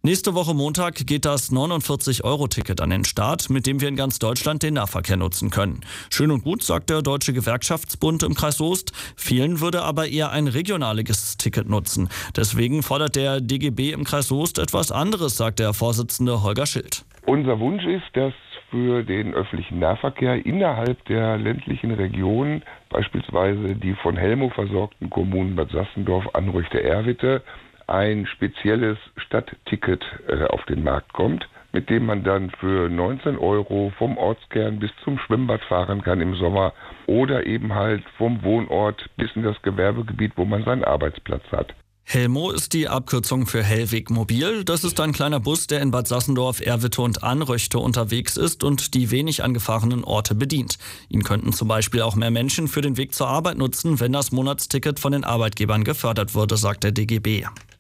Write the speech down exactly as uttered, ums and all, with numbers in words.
Nächste Woche Montag geht das neunundvierzig-Euro-Ticket an den Start, mit dem wir in ganz Deutschland den Nahverkehr nutzen können. Schön und gut, sagt der Deutsche Gewerkschaftsbund im Kreis Soest. Vielen würde aber eher ein regionales Ticket nutzen. Deswegen fordert der D G B im Kreis Soest etwas anderes, sagt der Vorsitzende Holger Schild. Unser Wunsch ist, dass für den öffentlichen Nahverkehr innerhalb der ländlichen Regionen, beispielsweise die von Helmo versorgten Kommunen Bad Sassendorf, Anrüchte, Erwitte, ein spezielles Stadtticket äh, auf den Markt kommt, mit dem man dann für neunzehn Euro vom Ortskern bis zum Schwimmbad fahren kann im Sommer oder eben halt vom Wohnort bis in das Gewerbegebiet, wo man seinen Arbeitsplatz hat. Helmo ist die Abkürzung für Hellweg Mobil. Das ist ein kleiner Bus, der in Bad Sassendorf, Erwitte und Anröchte unterwegs ist und die wenig angefahrenen Orte bedient. Ihn könnten zum Beispiel auch mehr Menschen für den Weg zur Arbeit nutzen, wenn das Monatsticket von den Arbeitgebern gefördert würde, sagt der D G B.